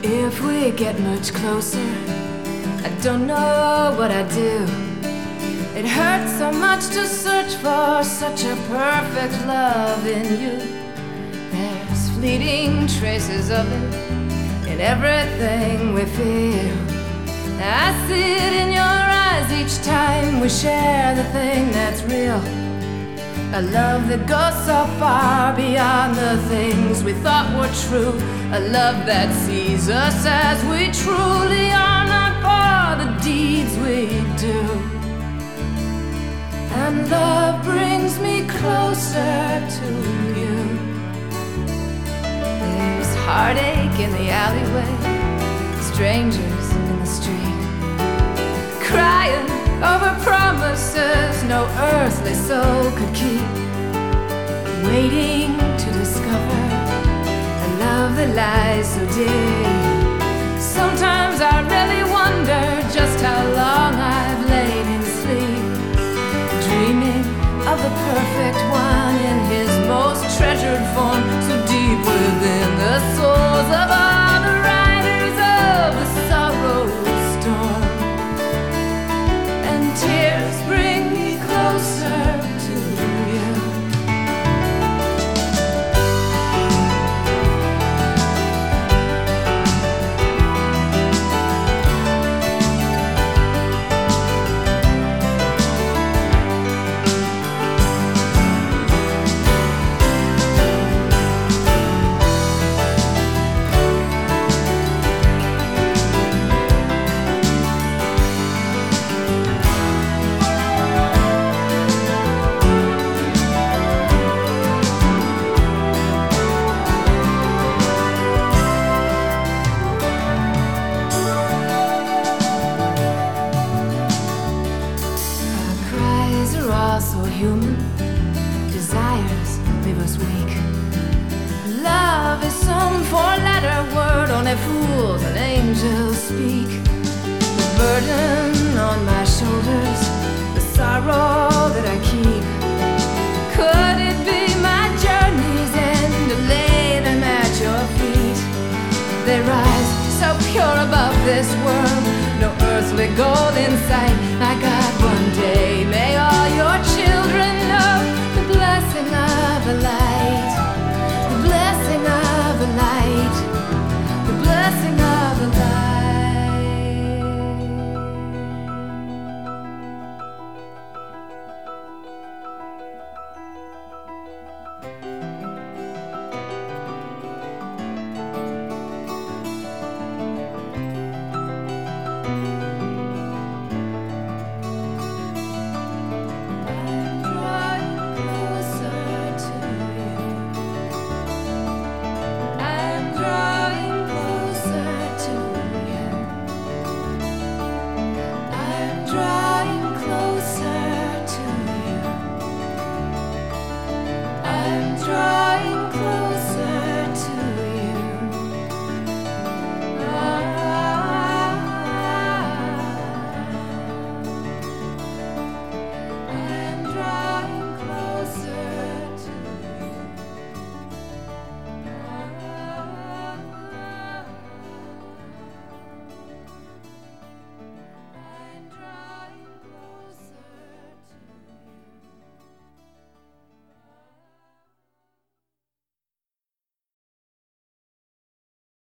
If we get much closer, I don't know what I'd do. It hurts so much to search for such a perfect love in you. There's fleeting traces of it in everything we feel. I see it in your eyes each time we share the thing that's real. A love that goes so far beyond the things we thought were true. A love that sees us as we truly are, not for the deeds we do. And love brings me closer to you. There's heartache in the alleyway, strangers in the street, crying over promises no earthly soul could keep, waiting to discover a love that lies so deep. Sometimes I really wonder just how long I've lain in sleep, dreaming of the perfect one in his most treasured form, so deep within the souls of all the riders of the sorrow storm. Tears bring me closer to you. So human, desires leave us weak. Love is some four-letter word only fools and angels speak. The burden on my shoulders, the sorrow that I keep, could it be my journey's end to lay them at your feet? They rise so pure above this world, no earthly gold in sight.